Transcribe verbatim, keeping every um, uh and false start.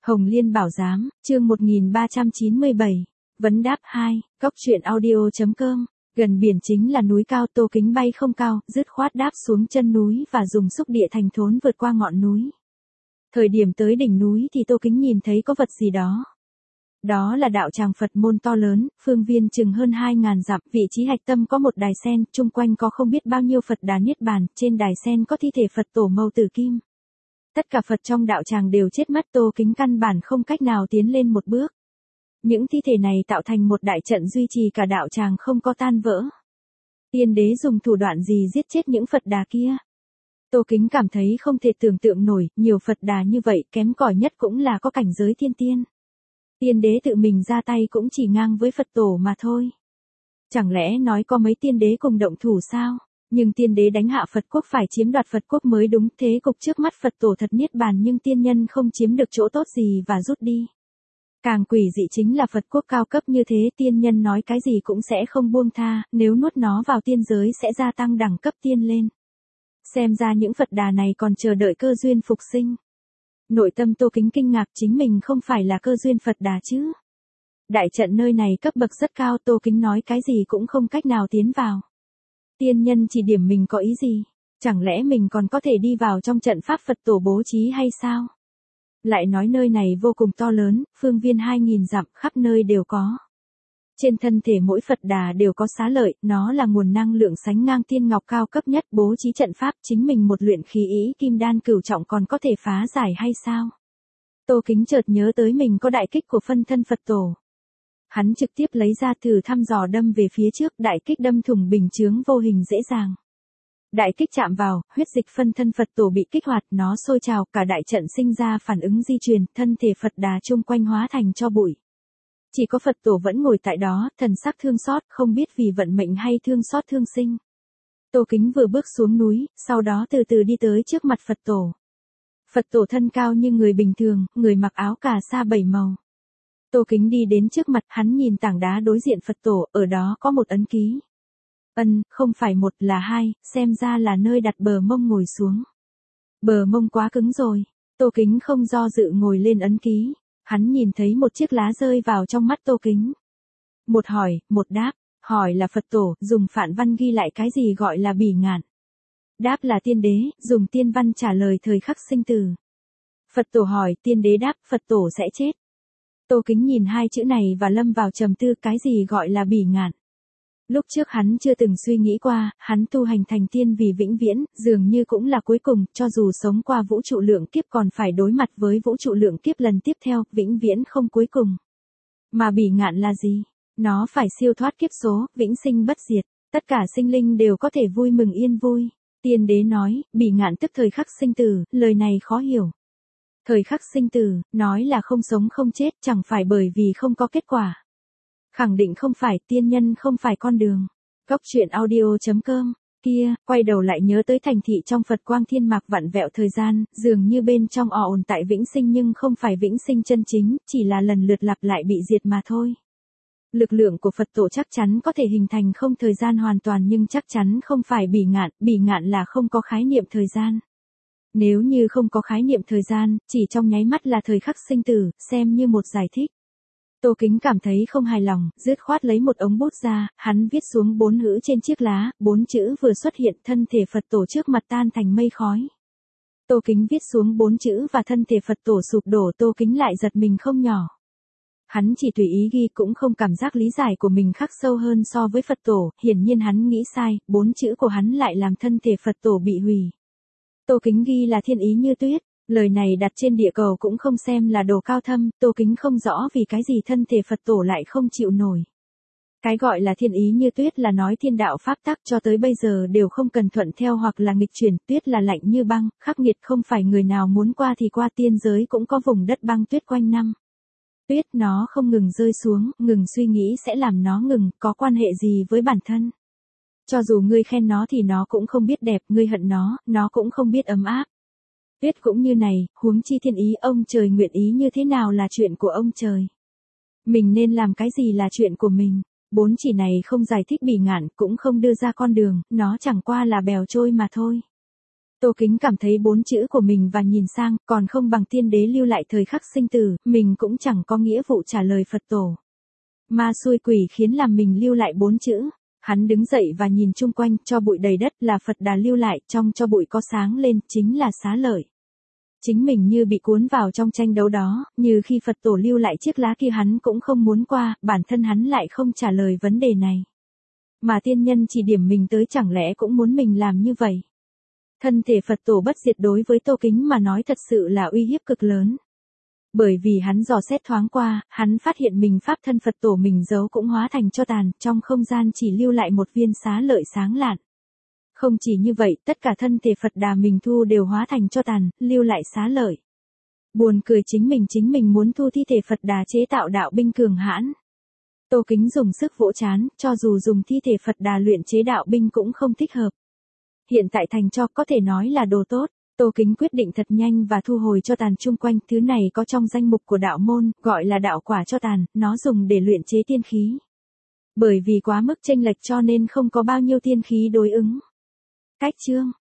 Hồng Liên Bảo Giám, chương một nghìn ba trăm chín mươi bảy. Vấn đáp hai, Cóc truyện audio.com. Gần biển chính là núi cao, Tô Kính bay không cao, dứt khoát đáp xuống chân núi và dùng xúc địa thành thốn vượt qua ngọn núi. Thời điểm tới đỉnh núi thì Tô Kính nhìn thấy có vật gì đó. Đó là đạo tràng Phật môn to lớn, phương viên chừng hơn hai ngàn dặm, vị trí hạch tâm có một đài sen, chung quanh có không biết bao nhiêu Phật đà niết bàn, trên đài sen có thi thể Phật tổ màu tử kim. Tất cả Phật trong đạo tràng đều chết mất, Tô Kính căn bản không cách nào tiến lên một bước. Những thi thể này tạo thành một đại trận duy trì cả đạo tràng không có tan vỡ. Tiên đế dùng thủ đoạn gì giết chết những Phật đà kia? Tô Kính cảm thấy không thể tưởng tượng nổi, nhiều Phật đà như vậy kém cỏi nhất cũng là có cảnh giới thiên tiên. Tiên đế tự mình ra tay cũng chỉ ngang với Phật tổ mà thôi. Chẳng lẽ nói có mấy tiên đế cùng động thủ sao? Nhưng tiên đế đánh hạ Phật quốc phải chiếm đoạt Phật quốc mới đúng, thế cục trước mắt Phật tổ thật niết bàn nhưng tiên nhân không chiếm được chỗ tốt gì và rút đi. Càng quỷ dị chính là Phật quốc cao cấp như thế, tiên nhân nói cái gì cũng sẽ không buông tha, nếu nuốt nó vào tiên giới sẽ gia tăng đẳng cấp tiên lên. Xem ra những Phật đà này còn chờ đợi cơ duyên phục sinh. Nội tâm Tô Kính kinh ngạc, chính mình không phải là cơ duyên Phật đà chứ. Đại trận nơi này cấp bậc rất cao, Tô Kính nói cái gì cũng không cách nào tiến vào. Tiên nhân chỉ điểm mình có ý gì? Chẳng lẽ mình còn có thể đi vào trong trận pháp Phật tổ bố trí hay sao? Lại nói nơi này vô cùng to lớn, phương viên hai nghìn dặm, khắp nơi đều có. Trên thân thể mỗi Phật đà đều có xá lợi, nó là nguồn năng lượng sánh ngang tiên ngọc cao cấp nhất, bố trí trận pháp chính mình một luyện khí ý kim đan cửu trọng còn có thể phá giải hay sao? Tô Kính chợt nhớ tới mình có đại kích của phân thân Phật tổ. Hắn trực tiếp lấy ra thử thăm dò đâm về phía trước, đại kích đâm thủng bình chướng vô hình dễ dàng. Đại kích chạm vào, huyết dịch phân thân Phật tổ bị kích hoạt, nó sôi trào, cả đại trận sinh ra phản ứng di truyền, thân thể Phật đà chung quanh hóa thành tro bụi. Chỉ có Phật tổ vẫn ngồi tại đó, thần sắc thương xót, không biết vì vận mệnh hay thương xót thương sinh. Tô Kính vừa bước xuống núi, sau đó từ từ đi tới trước mặt Phật tổ. Phật tổ thân cao như người bình thường, người mặc áo cà sa bảy màu. Tô Kính đi đến trước mặt, hắn nhìn tảng đá đối diện Phật tổ, ở đó có một ấn ký. Ân, không phải một là hai, xem ra là nơi đặt bờ mông ngồi xuống. Bờ mông quá cứng rồi. Tô Kính không do dự ngồi lên ấn ký. Hắn nhìn thấy một chiếc lá rơi vào trong mắt Tô Kính. Một hỏi, một đáp. Hỏi là Phật tổ, dùng phạn văn ghi lại cái gì gọi là bỉ ngạn. Đáp là tiên đế, dùng tiên văn trả lời thời khắc sinh tử. Phật tổ hỏi, tiên đế đáp, Phật tổ sẽ chết. Tô Kính nhìn hai chữ này và lâm vào trầm tư, cái gì gọi là bỉ ngạn. Lúc trước hắn chưa từng suy nghĩ qua, hắn tu hành thành tiên vì vĩnh viễn, dường như cũng là cuối cùng, cho dù sống qua vũ trụ lượng kiếp còn phải đối mặt với vũ trụ lượng kiếp lần tiếp theo, vĩnh viễn không cuối cùng. Mà bỉ ngạn là gì? Nó phải siêu thoát kiếp số, vĩnh sinh bất diệt, tất cả sinh linh đều có thể vui mừng yên vui. Tiên đế nói, bỉ ngạn tức thời khắc sinh tử, lời này khó hiểu. Thời khắc sinh tử, nói là không sống không chết, chẳng phải bởi vì không có kết quả. Khẳng định không phải, tiên nhân không phải con đường. Cóc truyện audio.com. Kia, quay đầu lại nhớ tới thành thị trong Phật quang thiên mạc vặn vẹo thời gian, dường như bên trong ò ồn tại vĩnh sinh nhưng không phải vĩnh sinh chân chính, chỉ là lần lượt lặp lại bị diệt mà thôi. Lực lượng của Phật tổ chắc chắn có thể hình thành không thời gian hoàn toàn nhưng chắc chắn không phải bỉ ngạn, bỉ ngạn là không có khái niệm thời gian. Nếu như không có khái niệm thời gian, chỉ trong nháy mắt là thời khắc sinh tử, xem như một giải thích. Tô Kính cảm thấy không hài lòng, dứt khoát lấy một ống bút ra, hắn viết xuống bốn chữ trên chiếc lá, bốn chữ vừa xuất hiện, thân thể Phật tổ trước mặt tan thành mây khói. Tô Kính viết xuống bốn chữ và thân thể Phật tổ sụp đổ, Tô Kính lại giật mình không nhỏ. Hắn chỉ tùy ý ghi cũng không cảm giác lý giải của mình khắc sâu hơn so với Phật tổ, hiển nhiên hắn nghĩ sai, bốn chữ của hắn lại làm thân thể Phật tổ bị hủy. Tô Kính ghi là thiên ý như tuyết. Lời này đặt trên địa cầu cũng không xem là đồ cao thâm, Tô Kính không rõ vì cái gì thân thể Phật tổ lại không chịu nổi. Cái gọi là thiên ý như tuyết là nói thiên đạo pháp tắc cho tới bây giờ đều không cần thuận theo hoặc là nghịch chuyển, tuyết là lạnh như băng, khắc nghiệt không phải người nào muốn qua thì qua, tiên giới cũng có vùng đất băng tuyết quanh năm. Tuyết nó không ngừng rơi xuống, ngừng suy nghĩ sẽ làm nó ngừng, có quan hệ gì với bản thân. Cho dù ngươi khen nó thì nó cũng không biết đẹp, ngươi hận nó, nó cũng không biết ấm áp. Tuyết cũng như này, huống chi thiên ý ông trời nguyện ý như thế nào là chuyện của ông trời. Mình nên làm cái gì là chuyện của mình. Bốn chỉ này không giải thích bỉ ngạn, cũng không đưa ra con đường, nó chẳng qua là bèo trôi mà thôi. Tô Kính cảm thấy bốn chữ của mình và nhìn sang, còn không bằng tiên đế lưu lại thời khắc sinh tử, mình cũng chẳng có nghĩa vụ trả lời Phật tổ. Ma xui quỷ khiến làm mình lưu lại bốn chữ. Hắn đứng dậy và nhìn chung quanh, cho bụi đầy đất là Phật Đà lưu lại, trong cho bụi có sáng lên, chính là xá lợi. Chính mình như bị cuốn vào trong tranh đấu đó, như khi Phật tổ lưu lại chiếc lá kia hắn cũng không muốn qua, bản thân hắn lại không trả lời vấn đề này. Mà tiên nhân chỉ điểm mình tới chẳng lẽ cũng muốn mình làm như vậy. Thân thể Phật tổ bất diệt đối với Tô Kính mà nói thật sự là uy hiếp cực lớn. Bởi vì hắn dò xét thoáng qua, hắn phát hiện mình pháp thân Phật tổ mình giấu cũng hóa thành tro tàn, trong không gian chỉ lưu lại một viên xá lợi sáng lạn. Không chỉ như vậy, tất cả thân thể Phật Đà mình thu đều hóa thành tro tàn, lưu lại xá lợi. Buồn cười chính mình chính mình muốn thu thi thể Phật Đà chế tạo đạo binh cường hãn. Tô Kính dùng sức vỗ chán, cho dù dùng thi thể Phật Đà luyện chế đạo binh cũng không thích hợp. Hiện tại thành tro có thể nói là đồ tốt. Tô Kính quyết định thật nhanh và thu hồi cho tàn chung quanh, thứ này có trong danh mục của đạo môn, gọi là đạo quả cho tàn, nó dùng để luyện chế tiên khí. Bởi vì quá mức chênh lệch cho nên không có bao nhiêu tiên khí đối ứng. Cách chương